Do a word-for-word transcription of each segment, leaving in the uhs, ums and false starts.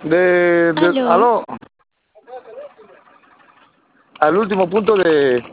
De, de, Aló. aló, al último punto de...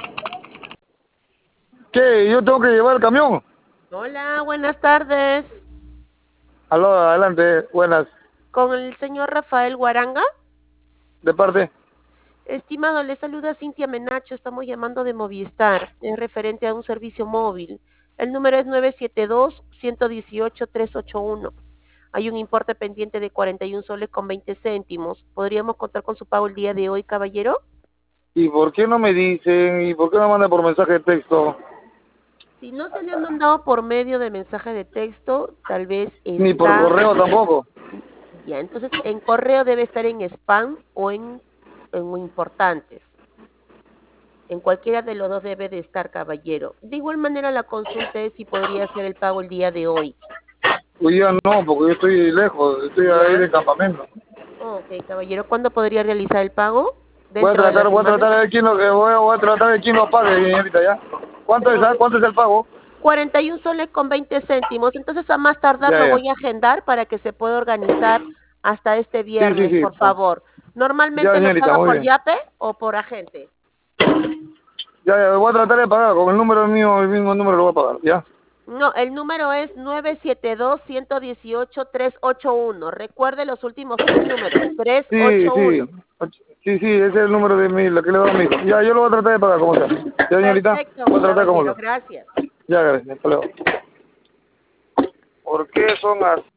¿Qué? ¿Yo tengo que llevar el camión? Hola, buenas tardes. Aló, adelante, buenas. Con el señor Rafael Guaranga. ¿De parte? Estimado, le saluda Cintia Menacho. Estamos llamando de Movistar. Es referente a un servicio móvil. El número es nueve siete dos, uno uno ocho, tres ocho uno. Hay un importe pendiente de cuarenta y un soles con veinte céntimos. ¿Podríamos contar con su pago el día de hoy, caballero? ¿Y por qué no me dicen? ¿Y por qué no me mandan por mensaje de texto? Si no se le han mandado por medio de mensaje de texto, tal vez Ni por está... correo tampoco. Ya, entonces en correo debe estar en spam o en, en importantes. En cualquiera de los dos debe de estar, caballero. De igual manera, la consulta es si podría hacer el pago el día de hoy. Hoy día no, porque yo estoy lejos, estoy ahí ¿Ya? de campamento. Ok, caballero. ¿Cuándo podría realizar el pago? Voy a ¿Dentro de la tratar, voy a semana? tratar de ver quién lo, que voy, a, voy a tratar de quién lo pague, señorita, ¿ya? ¿Cuánto es, ah? Ok. ¿Cuánto es el pago? cuarenta y un soles con veinte céntimos. Entonces, a más tardar Ya, lo ya. voy a agendar para que se pueda organizar hasta este Sí, sí, viernes, sí. por favor. Ya, ¿Normalmente lo señorita, paga muy por bien. Yape o por agente? Ya, ya, voy a tratar de pagar con el número mío, el mismo número lo voy a pagar, ¿ya? No, el número es nueve siete dos, uno uno ocho, tres ocho uno. Recuerde los últimos tres números, Sí, sí. tres ocho uno. Sí, sí, ese es el número de mi, la que le doy a mi hijo. Ya, yo lo voy a tratar de pagar, como sea. Ya, señorita, voy Perfecto, a tratar como caballero, sea. gracias. Ya, gracias. Hasta luego. ¿Por qué son así?